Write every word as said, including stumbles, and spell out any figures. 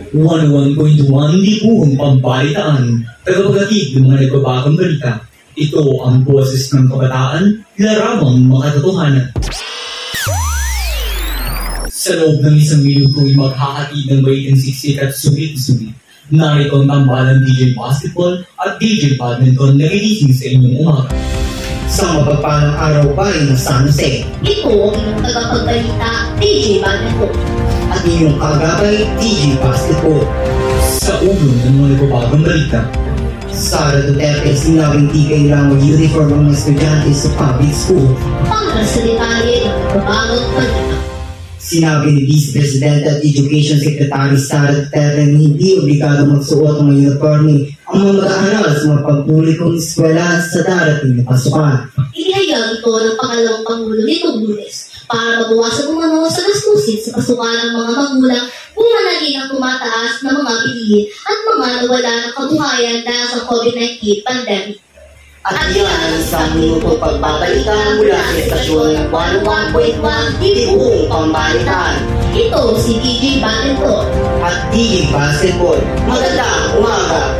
one oh one point one libuhong pambalitaan, tagapagatid ng mga nagbabagong balita. Ito ang boses ng kabataan, larawang makatotohanan. Sa loob ng isang minuto ay maghahatid ng bait and siksik at sulit-sulit. Narito ang tambalan D J Basketball at D J Badminton na ginising sa inyong umaga. Sa mapagpalang araw pa rin ng San Jose. Ito ang inyong tagapagbalita, D J Badminton. At inyong kagabay, D J Basketball. Sa ulo ng mga nagbabagong balita. Sara Duterte sinabing di kailangan uniform ang mga estudyante sa public school. Para sa detalye ng nagbabagong balita. Sinabi ni Vice President at Education Secretary Sara Duterte na hindi obligado magsuot ng mga uniforme ang mga mag-aaral sa mga pagpulikong eskwela sa darating na pasukan. Inihayag ito ng pangalawang Pangulo nitong Lunes para mabawasan umano sa gastusin sa pasukan ng mga magulang kung managing ang tumataas na mga bilihin at mga nawala ng kabuhayan dahil sa COVID nineteen pandemic. At yan ang isang minuto pagbabalita mula sa estasyon ng one oh one point one Libuhong Pambalitaan. Ito si D J Badminton at D J Basketball. Magandang umaga!